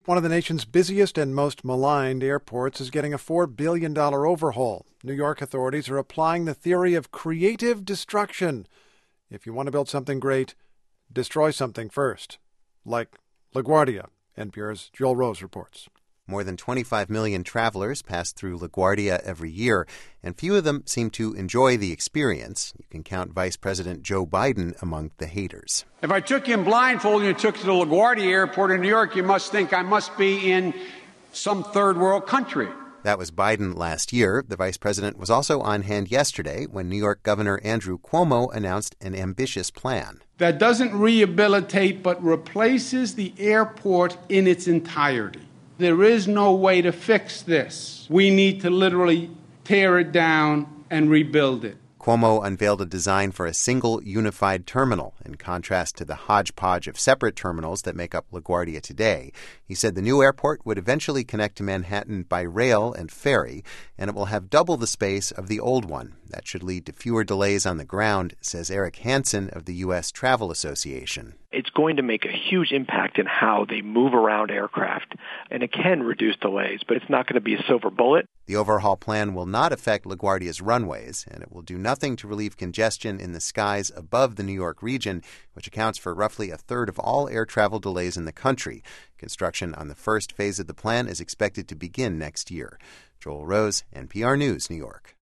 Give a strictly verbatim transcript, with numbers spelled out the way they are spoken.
One of the nation's busiest and most maligned airports is getting a four billion dollars overhaul. New York authorities are applying the theory of creative destruction. If you want to build something great, destroy something first. Like LaGuardia, N P R's Joel Rose reports. More than twenty-five million travelers pass through LaGuardia every year, and few of them seem to enjoy the experience. You can count Vice President Joe Biden among the haters. If I took you in blindfold and you took you to the LaGuardia Airport in New York, you must think I must be in some third world country. That was Biden last year. The vice president was also on hand yesterday when New York Governor Andrew Cuomo announced an ambitious plan. That doesn't rehabilitate but replaces the airport in its entirety. There is no way to fix this. We need to literally tear it down and rebuild it. Cuomo unveiled a design for a single unified terminal, in contrast to the hodgepodge of separate terminals that make up LaGuardia today. He said the new airport would eventually connect to Manhattan by rail and ferry, and it will have double the space of the old one. That should lead to fewer delays on the ground, says Eric Hansen of the U S Travel Association. It's going to make a huge impact in how they move around aircraft, and it can reduce delays, but it's not going to be a silver bullet. The overhaul plan will not affect LaGuardia's runways, and it will do nothing to relieve congestion in the skies above the New York region, which accounts for roughly a third of all air travel delays in the country. Construction on the first phase of the plan is expected to begin next year. Joel Rose, N P R News, New York.